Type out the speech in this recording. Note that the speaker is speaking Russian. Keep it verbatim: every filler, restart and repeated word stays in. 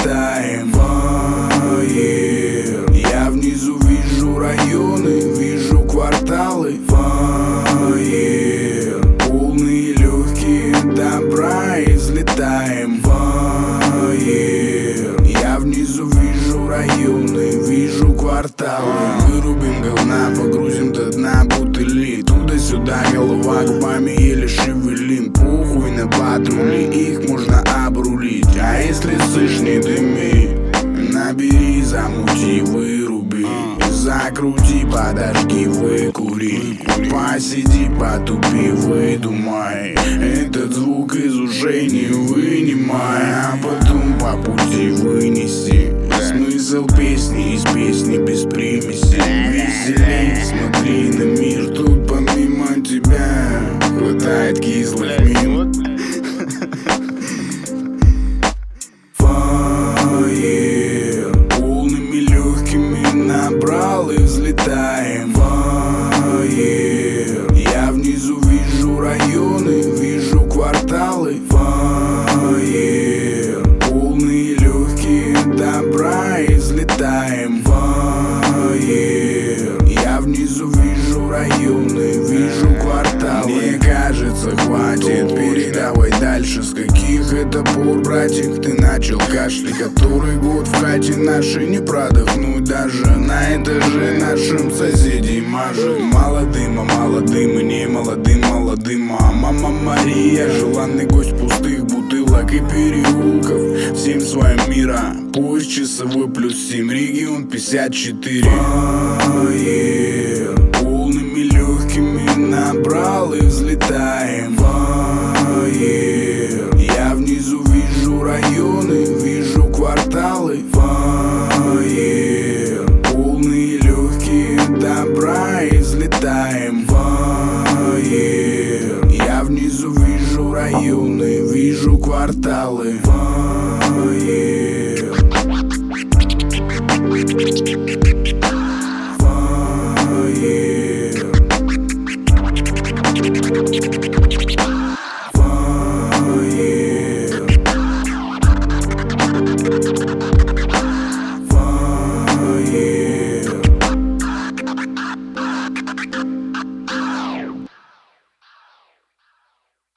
взлетаем. Фаер. Я внизу вижу районы, вижу кварталы. Фаер. Полные легкие добра и взлетаем. Фаер. Я внизу вижу районы, вижу кварталы. Вырубим говна, погрузим до дна бутыли. Туда-сюда голова губами еле шевелим. Похуй на патрули, их можно обрулить. А если слышь, не дыми, набери, замути, выруби. Закрути, подожги, выкури. Посиди, потупи, выдумай. Этот звук из ушей не вынимай, а потом по пути вынеси смысл песни из песни без примеси. Веселей, смотри на мир, тут помимо тебя хватает кислых мин. Фаер. Полными легкими набрал и взлетаем. Фаер. Я внизу вижу районы, вижу кварталы. Фаер. Полные легкие добра и взлетаем. Фаер. Я внизу вижу районы, вижу кварталы. Мне кажется, хватит, передавай дальше. С каких это пор, братик, ты начал кашлять? Который год в хате нашей не продохнуть даже на этаже нашим соседей мажет. Мало дыма, мало дыма, не молодым, молодым. А мама Мария, желанный гость пустых бутылок и переулков. Всем своим мира, поезд часовой плюс семь, регион пятьдесят четыре. Фаер. Полными легкими набрал и взлетаем. Фаер. Я внизу вижу районы, вижу кварталы. Фаер. Полные легкие добра и взлетаем. Фаер. Я внизу вижу районы, вижу кварталы.